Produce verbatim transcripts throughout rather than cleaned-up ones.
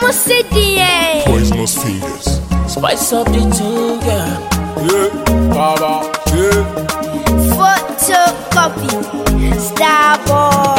Poisonous fingers. Spice up the tune, yeah. Yeah, Baba, yeah. Photocopy, Starboy.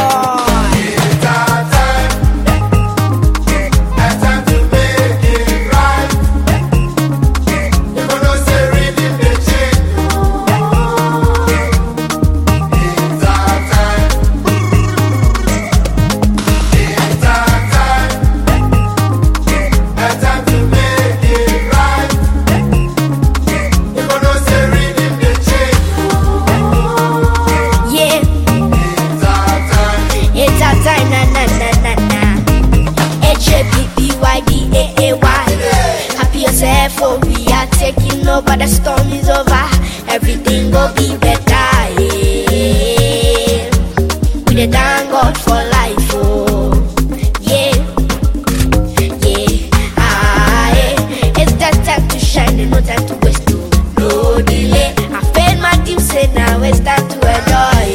For we are taking over, the storm is over. Everything will be better, yeah. We dey thank God for life, oh, yeah, yeah, ah, yeah. It's that time to shine, and no time to waste, no delay. I fed my team, say now it's time to enjoy,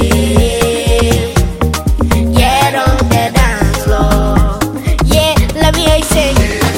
yeah. Get on the dance floor, yeah. Let me hear you say.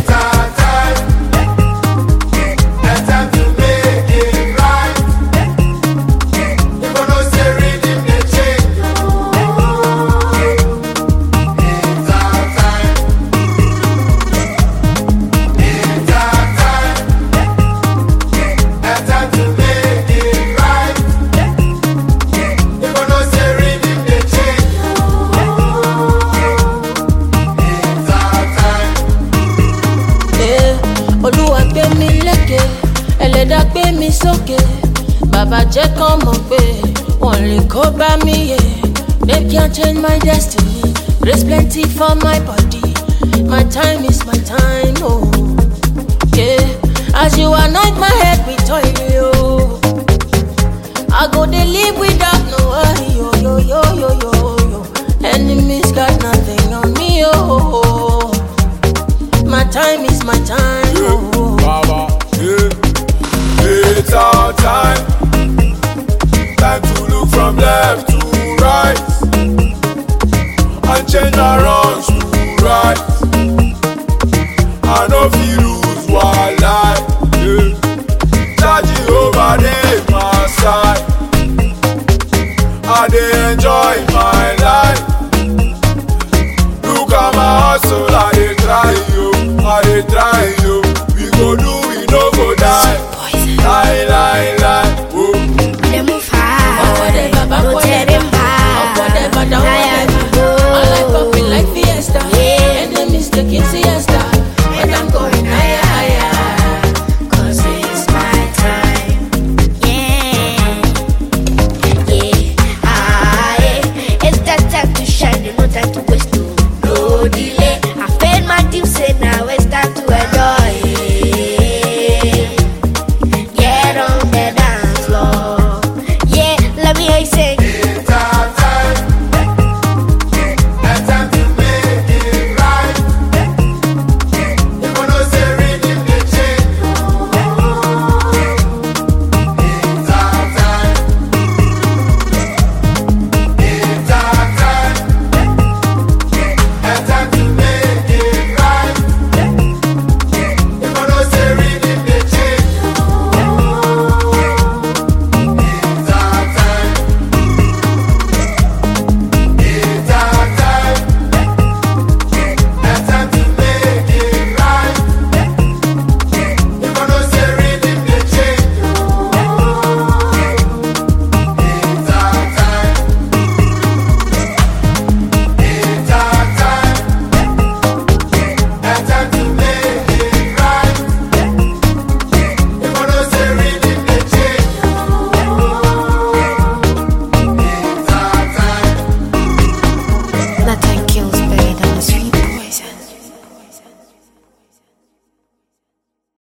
Olúwa gbé mi lékè, Ẹlẹ́dàá gbé mi sókè. Bàbá jẹ́ kán mọ̀ pé wọ́n lè kó bá mi yé. They can't change my destiny. There's plenty for my body. My time is my time, oh yeah. As you anoint my head with oil, oh, I go dey live without no worry, yo yo yo yo yo yo. Enemies got nothing on me, oh. My time is my time, Yeah, oh. Baba, yeah. It's our time. Time to look from left to right and change our wrongs to right. I know feel